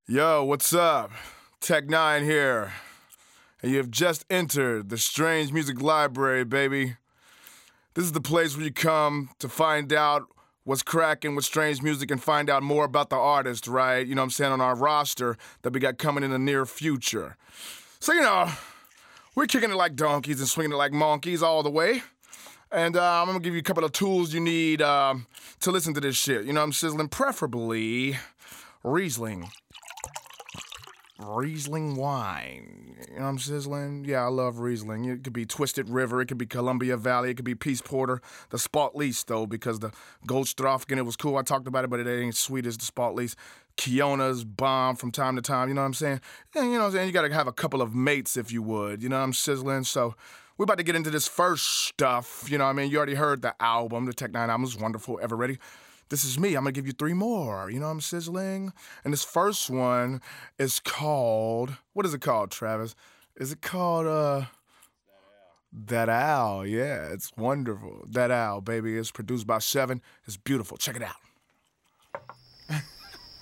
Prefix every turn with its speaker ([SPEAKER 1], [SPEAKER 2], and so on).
[SPEAKER 1] Yo, what's up? Tech9 here. And you have just entered the Strange Music Library, baby. This is the place where you come to find out what's cracking with strange music and find out more about the artist, right? You know what I'm saying, on our roster that we got coming in the near future. So, we're kicking it like donkeys and swinging it like monkeys all the way. And I'm gonna give you a couple of tools you need to listen to this shit. You know what I'm sizzling? Preferably Riesling. Riesling wine. You know what I'm sizzling? Yeah, I love Riesling. It could be Twisted River, it could be Columbia Valley, it could be Peace Porter. The Spot Lease, though, because the Goldstrafgen, it was cool. I talked about it, but it ain't sweet as the Spot Lease. Kiona's bomb from time to time, you know what I'm saying? And you know what I'm saying? You gotta have a couple of mates, if you would. You know what I'm sizzling? So we're about to get into this first stuff. You know what I mean? You already heard the album, the Tech9 album is wonderful. Ever ready? This is me. I'm gonna give you three more. You know what I'm sizzling? And this first one is called, what is it called, Travis? Is it called, That Owl? Yeah, it's wonderful. That Owl, baby. It's produced by Seven. It's beautiful. Check it out.